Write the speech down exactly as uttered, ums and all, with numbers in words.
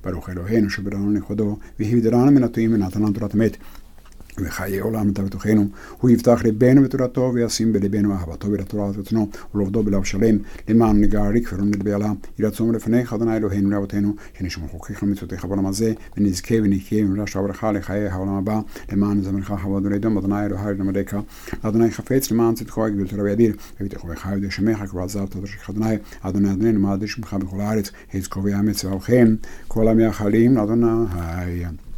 ברוך אלוהינו שברנו לכבודו, והבדלנו מן הטועים ונתן לנו תורת אמת. וחיי עולם נטע בתוכנו, הוא יפתח ליבנו בתורתו וישים בליבנו אהבתו ולתורה ורצונו ולעובדו בלב שלם, למען נגע ריק ורום נדבעלה, יהי רצון לפניך אדוני אלוהינו לאבותינו, שנשמור חוקיך ומצוותיך בעולם הזה, ונזכה ונקיים ונרש וברכה לחיי העולם הבא, למען זמנך כבוד ולדום, אדוני אלוהי למדך, אדוני חפץ למען צדקו גדולתו וידיר, וביטחו בך וידי שמך קראת זב תדרשך אדוני, אדוני אדוני למען שמך בכל הארץ, יזכו ויאמץ ואוכן, כל המייחלים לאדוני.